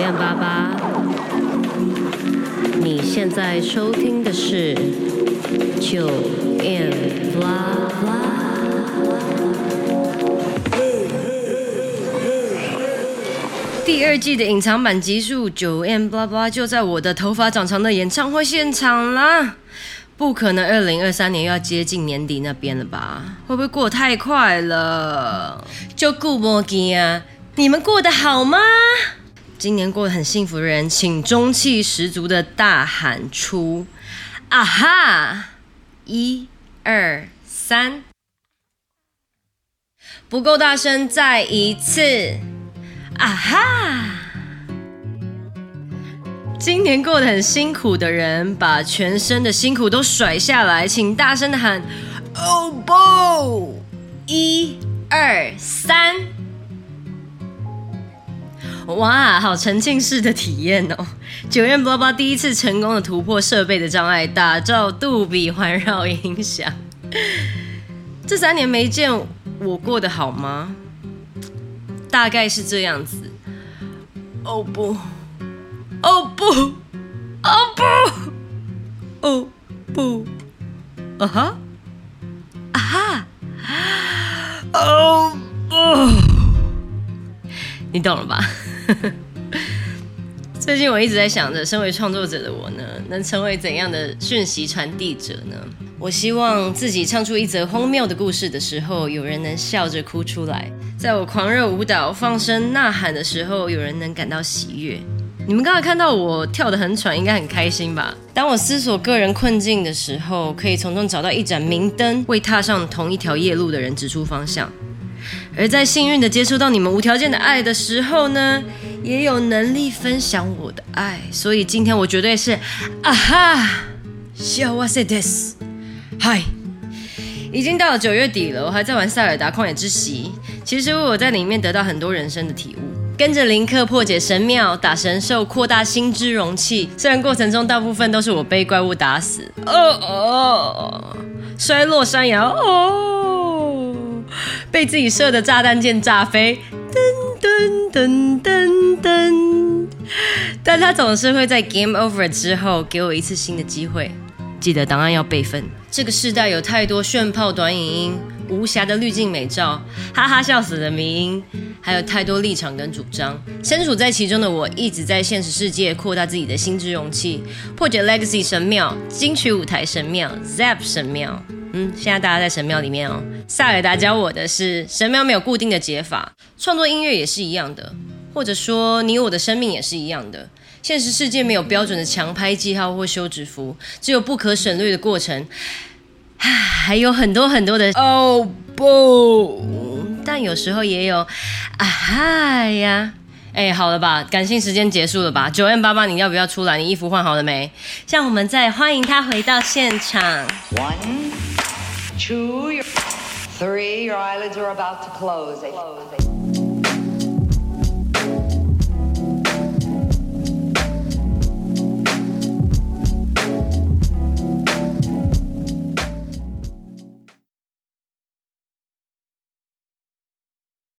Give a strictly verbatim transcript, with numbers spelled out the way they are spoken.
M 八八，你现在收听的是九 M 八八。第二季的隐藏版集数九 M 八八就在我的头发长长的演唱会现场啦！不可能，二零二三年又要接近年底那边了吧？会不会过得太快了？就顾没见啊！你们过得好吗？今年过得很幸福的人，请中气十足的大喊出啊哈！一、二、三，不够大声，再一次啊哈！今年过得很辛苦的人，把全身的辛苦都甩下来，请大声的喊 Oh bo！ 一、二、三。哇，好沉浸式的体验哦！九 M 八八第一次成功的突破设备的障碍，打造杜比环绕音响。这三年没见，我过得好吗？大概是这样子。哦不，哦不，哦不，哦不，啊哈，啊哈，哦不，你懂了吧？最近我一直在想着，身为创作者的我呢，能成为怎样的讯息传递者呢？我希望自己唱出一则荒谬的故事的时候，有人能笑着哭出来；在我狂热舞蹈、放声呐喊的时候，有人能感到喜悦。你们刚才看到我跳得很喘，应该很开心吧？当我思索个人困境的时候，可以从中找到一盏明灯，为踏上同一条夜路的人指出方向。而在幸运的接触到你们无条件的爱的时候呢，也有能力分享我的爱。所以今天我绝对是啊哈，幸せです。嗨，已经到了九月底了，我还在玩塞尔达旷野之息。其实我在里面得到很多人生的体悟，跟着林克破解神庙、打神兽、扩大心之容器。虽然过程中大部分都是我被怪物打死，哦哦，摔落山崖，哦，被自己射的炸弹剑炸飞，噔噔噔噔噔。但他总是会在 Game Over 之后给我一次新的机会。记得档案要备份。这个世代有太多炫炮短影音、无瑕的滤镜美照、哈哈笑死的迷因，还有太多立场跟主张。身处在其中的我，一直在现实世界扩大自己的心智容器，破解 Legacy 神庙、金曲舞台神庙、Zap 神庙。嗯，现在大家在神庙里面哦。塞尔达教我的是，神庙没有固定的解法，创作音乐也是一样的，或者说你我的生命也是一样的。现实世界没有标准的强拍记号或休止符，只有不可省略的过程，还有很多很多的哦不，但有时候也有啊嗨呀。哎，好了吧，感性时间结束了吧？九 M 八八，你要不要出来？你衣服换好了没？让我们再欢迎他回到现场。 One, two, three, your eyelids are about to close.